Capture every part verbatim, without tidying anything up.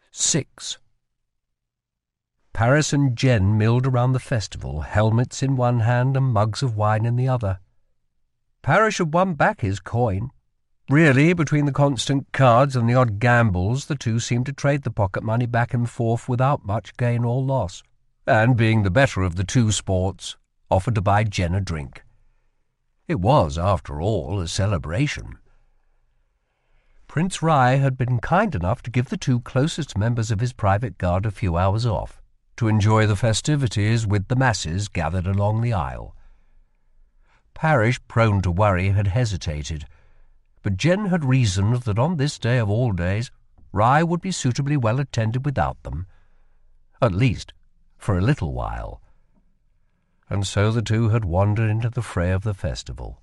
Six. Paris and Jen milled around the festival, helmets in one hand and mugs of wine in the other. Paris had won back his coin. Really, between the constant cards and the odd gambles, the two seemed to trade the pocket money back and forth without much gain or loss, and, being the better of the two sports, offered to buy Jen a drink. It was, after all, a celebration. Prince Rai had been kind enough to give the two closest members of his private guard a few hours off, to enjoy the festivities with the masses gathered along the aisle. Paris, prone to worry, had hesitated, but Jen had reasoned that on this day of all days, Rai would be suitably well attended without them, at least for a little while. And so the two had wandered into the fray of the festival.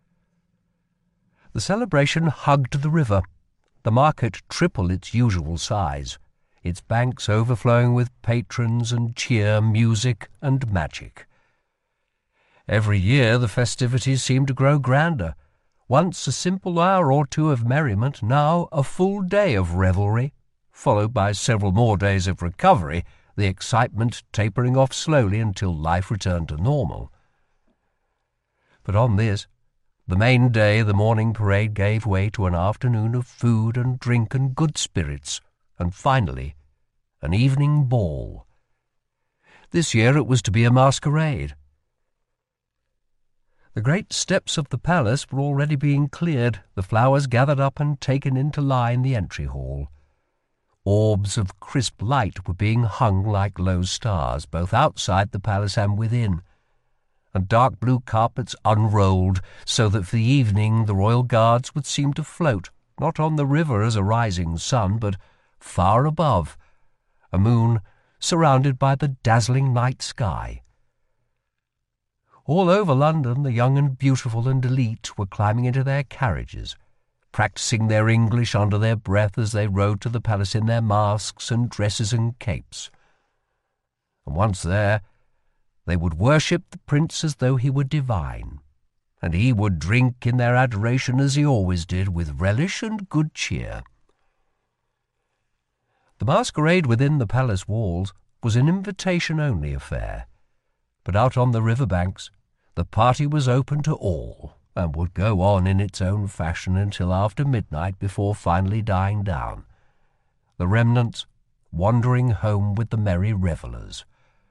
The celebration hugged the river, the market triple its usual size, its banks overflowing with patrons and cheer, music and magic. Every year the festivities seemed to grow grander, once a simple hour or two of merriment, now a full day of revelry, followed by several more days of recovery, the excitement tapering off slowly until life returned to normal. But on this, the main day, the morning parade gave way to an afternoon of food and drink and good spirits, and finally, an evening ball. This year it was to be a masquerade. The great steps of the palace were already being cleared, the flowers gathered up and taken in to lie in the entry hall. Orbs of crisp light were being hung like low stars, both outside the palace and within, and dark blue carpets unrolled, so that for the evening the royal guards would seem to float, not on the river as a rising sun, but far above, a moon surrounded by the dazzling night sky. All over London the young and beautiful and elite were climbing into their carriages, practising their English under their breath as they rode to the palace in their masks and dresses and capes. And once there, they would worship the prince as though he were divine, and he would drink in their adoration as he always did, with relish and good cheer. The masquerade within the palace walls was an invitation-only affair, but out on the river banks the party was open to all, and would go on in its own fashion until after midnight before finally dying down, the remnants wandering home with the merry revellers.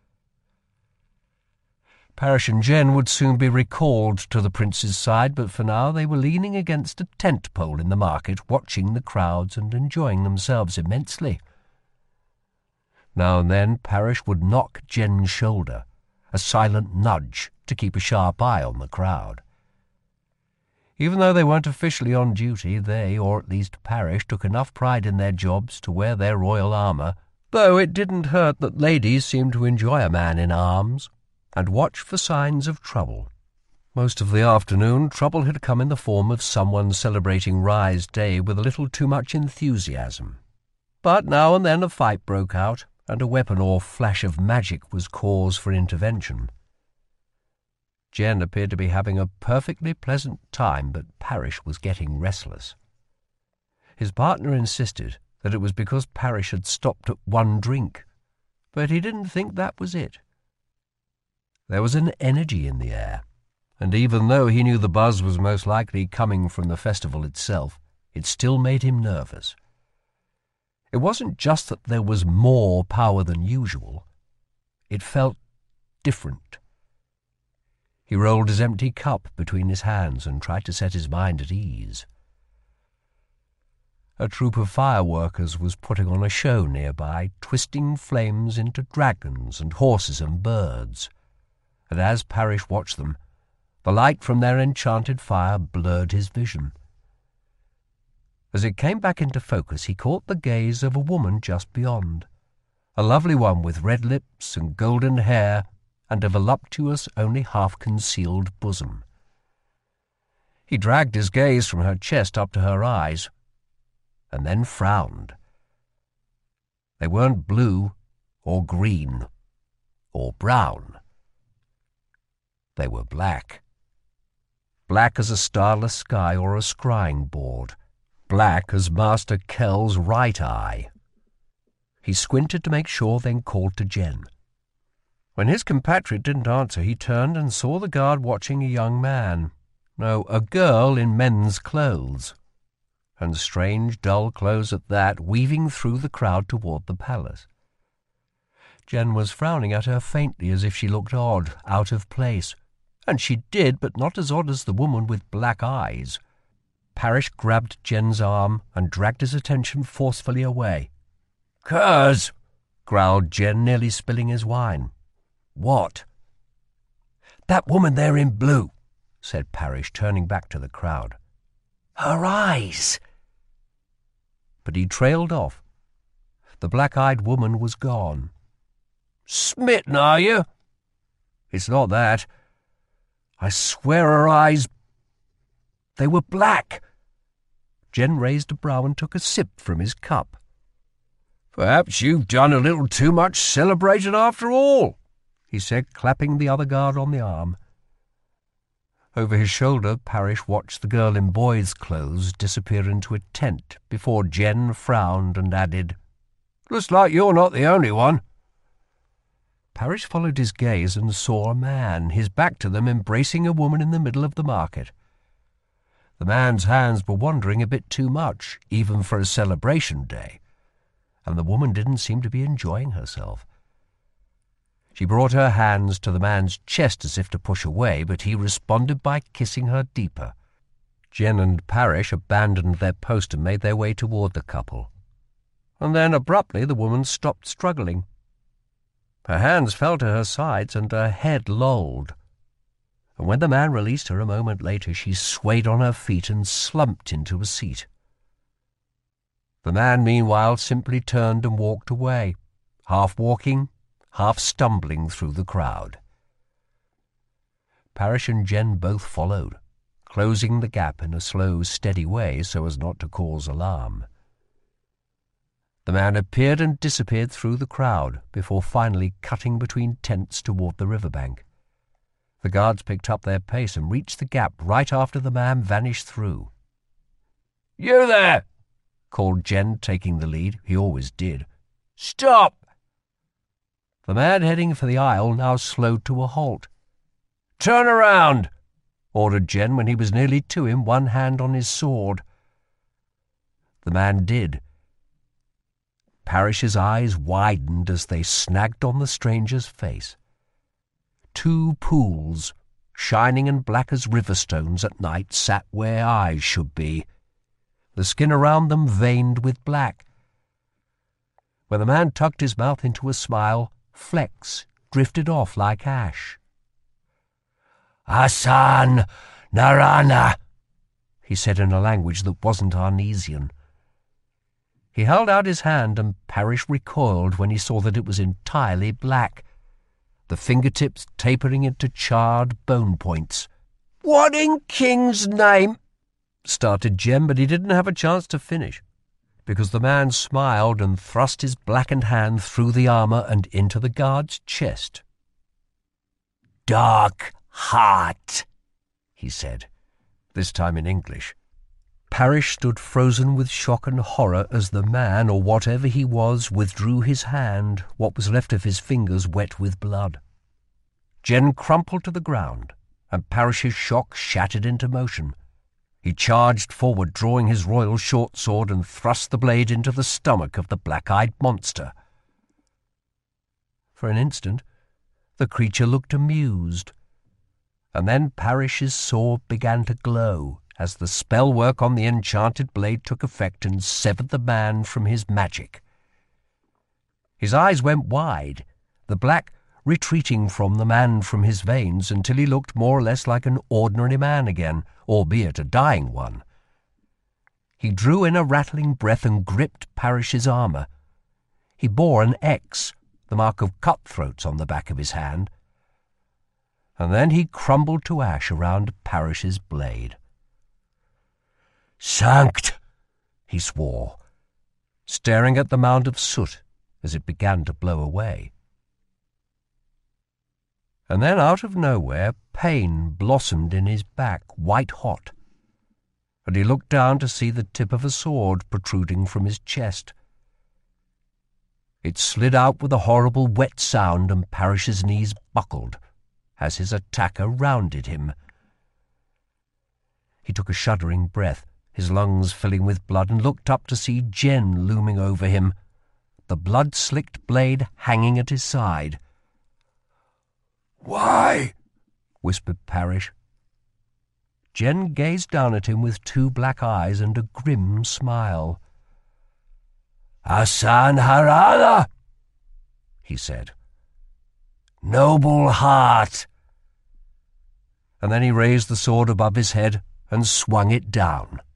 Paris and Jen would soon be recalled to the prince's side, but for now they were leaning against a tent pole in the market, watching the crowds and enjoying themselves immensely. Now and then Paris would knock Jen's shoulder, a silent nudge to keep a sharp eye on the crowd. Even though they weren't officially on duty, they, or at least Paris, took enough pride in their jobs to wear their royal armour, though it didn't hurt that ladies seemed to enjoy a man in arms, and watch for signs of trouble. Most of the afternoon, trouble had come in the form of someone celebrating Rai's Day with a little too much enthusiasm. But now and then a fight broke out, and a weapon or flash of magic was cause for intervention. Jen appeared to be having a perfectly pleasant time, but Paris was getting restless. His partner insisted that it was because Paris had stopped at one drink, but he didn't think that was it. There was an energy in the air, and even though he knew the buzz was most likely coming from the festival itself, it still made him nervous. It wasn't just that there was more power than usual. It felt different. He rolled his empty cup between his hands and tried to set his mind at ease. A troop of fireworkers was putting on a show nearby, twisting flames into dragons and horses and birds, and as Paris watched them, the light from their enchanted fire blurred his vision. As it came back into focus, he caught the gaze of a woman just beyond, a lovely one with red lips and golden hair and a voluptuous, only half-concealed bosom. He dragged his gaze from her chest up to her eyes, and then frowned. They weren't blue or green or brown. They were black. Black as a starless sky or a scrying board. Black as Master Kel's right eye. He squinted to make sure, then called to Jen. When his compatriot didn't answer, he turned and saw the guard watching a young man. No, a girl in men's clothes. And strange, dull clothes at that, weaving through the crowd toward the palace. Jen was frowning at her faintly as if she looked odd, out of place. And she did, but not as odd as the woman with black eyes. Parrish grabbed Jen's arm and dragged his attention forcefully away. "Curs!" growled Jen, nearly spilling his wine. "What?" "That woman there in blue," said Parrish, turning back to the crowd. "Her eyes!" But he trailed off. The black-eyed woman was gone. "Smitten, are you?" "It's not that. I swear her eyes... they were black." Jen raised a brow and took a sip from his cup. "Perhaps you've done a little too much celebrating after all," he said, clapping the other guard on the arm. Over his shoulder, Parrish watched the girl in boy's clothes disappear into a tent before Jen frowned and added, "Looks like you're not the only one." Parrish followed his gaze and saw a man, his back to them, embracing a woman in the middle of the market. The man's hands were wandering a bit too much, even for a celebration day, and the woman didn't seem to be enjoying herself. She brought her hands to the man's chest as if to push away, but he responded by kissing her deeper. Jen and Parrish abandoned their post and made their way toward the couple. And then, abruptly, the woman stopped struggling. Her hands fell to her sides and her head lolled. And when the man released her a moment later, she swayed on her feet and slumped into a seat. The man, meanwhile, simply turned and walked away, half walking, half stumbling through the crowd. Parrish and Jen both followed, closing the gap in a slow, steady way so as not to cause alarm. The man appeared and disappeared through the crowd before finally cutting between tents toward the riverbank. The guards picked up their pace and reached the gap right after the man vanished through. "You there!" called Jen, taking the lead. He always did. "Stop!" The man heading for the aisle now slowed to a halt. "Turn around!" ordered Jen when he was nearly to him, one hand on his sword. The man did. Parrish's eyes widened as they snagged on the stranger's face. Two pools, shining and black as river stones at night, sat where eyes should be, the skin around them veined with black. When the man tucked his mouth into a smile, flecks drifted off like ash. "Hassan Narana," he said in a language that wasn't Arnesian. He held out his hand, and Parrish recoiled when he saw that it was entirely black, the fingertips tapering into charred bone points. "What in King's name—" started Jen, but he didn't have a chance to finish, because the man smiled and thrust his blackened hand through the armor and into the guard's chest. "Dark heart," he said, this time in English. Parrish stood frozen with shock and horror as the man, or whatever he was, withdrew his hand, what was left of his fingers wet with blood. Jen crumpled to the ground, and Parrish's shock shattered into motion. He charged forward, drawing his royal short sword, and thrust the blade into the stomach of the black-eyed monster. For an instant, the creature looked amused, and then Parrish's sword began to glow as the spell work on the enchanted blade took effect and severed the man from his magic. His eyes went wide, the black retreating from the man from his veins until he looked more or less like an ordinary man again, albeit a dying one. He drew in a rattling breath and gripped Parrish's armor. He bore an X, the mark of cutthroats, on the back of his hand, and then he crumbled to ash around Parrish's blade. "Sanct!" he swore, staring at the mound of soot as it began to blow away. And then, out of nowhere, pain blossomed in his back, white-hot, and he looked down to see the tip of a sword protruding from his chest. It slid out with a horrible wet sound, and Parrish's knees buckled as his attacker rounded him. He took a shuddering breath, his lungs filling with blood, and looked up to see Jen looming over him, the blood-slicked blade hanging at his side. "Why?" whispered Parrish. Jen gazed down at him with two black eyes and a grim smile. "Hassan Harala," he said. "Noble heart." And then he raised the sword above his head and swung it down.